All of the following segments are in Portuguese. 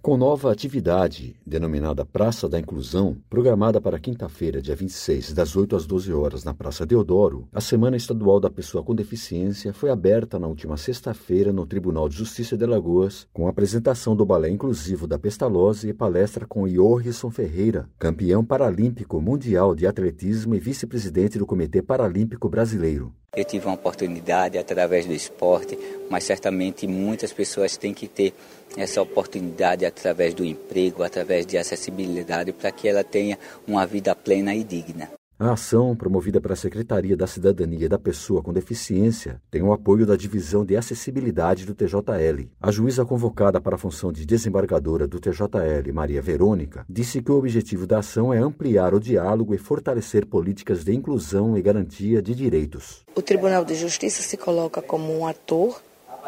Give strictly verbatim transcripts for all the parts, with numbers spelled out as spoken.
Com nova atividade, denominada Praça da Inclusão, programada para quinta-feira, dia vinte e seis, das oito às doze horas, na Praça Deodoro, a Semana Estadual da Pessoa com Deficiência foi aberta na última sexta-feira no Tribunal de Justiça de Alagoas, com a apresentação do Balé Inclusivo da Pestalozzi e palestra com Yorrison Ferreira, campeão paralímpico mundial de atletismo e vice-presidente do Comitê Paralímpico Brasileiro. Eu tive uma oportunidade através do esporte, mas certamente muitas pessoas têm que ter essa oportunidade através do emprego, através de acessibilidade, para que ela tenha uma vida plena e digna. A ação, promovida pela Secretaria da Cidadania da Pessoa com Deficiência, tem o apoio da Divisão de Acessibilidade do T J L. A juíza convocada para a função de desembargadora do T J L, Maria Verônica, disse que o objetivo da ação é ampliar o diálogo e fortalecer políticas de inclusão e garantia de direitos. O Tribunal de Justiça se coloca como um ator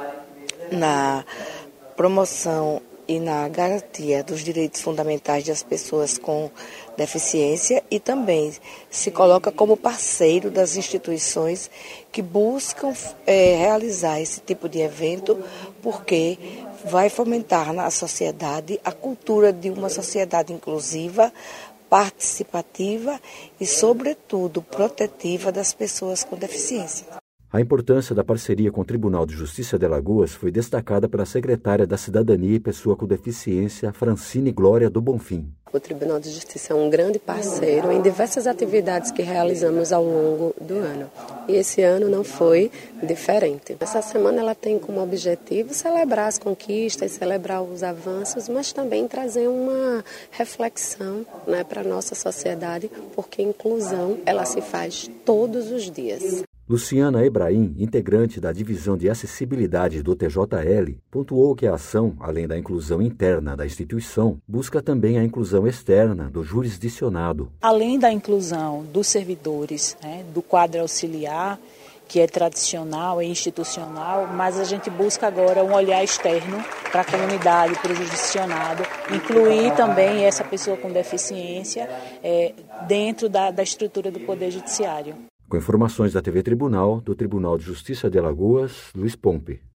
na promoção e na garantia dos direitos fundamentais das pessoas com deficiência e também se coloca como parceiro das instituições que buscam é, realizar esse tipo de evento, porque vai fomentar na sociedade a cultura de uma sociedade inclusiva, participativa e, sobretudo, protetiva das pessoas com deficiência. A importância da parceria com o Tribunal de Justiça de Alagoas foi destacada pela secretária da Cidadania e Pessoa com Deficiência, Francine Glória do Bonfim. O Tribunal de Justiça é um grande parceiro em diversas atividades que realizamos ao longo do ano. E esse ano não foi diferente. Essa semana ela tem como objetivo celebrar as conquistas, celebrar os avanços, mas também trazer uma reflexão, né, para a nossa sociedade, porque inclusão ela se faz todos os dias. Luciana Ebrahim, integrante da Divisão de Acessibilidade do T J L, pontuou que a ação, além da inclusão interna da instituição, busca também a inclusão externa do jurisdicionado. Além da inclusão dos servidores, né, do quadro auxiliar, que é tradicional, é institucional, mas a gente busca agora um olhar externo para a comunidade, para o jurisdicionado, incluir também essa pessoa com deficiência é, dentro da, da estrutura do Poder Judiciário. Com informações da T V Tribunal, do Tribunal de Justiça de Alagoas, Luiz Pompe.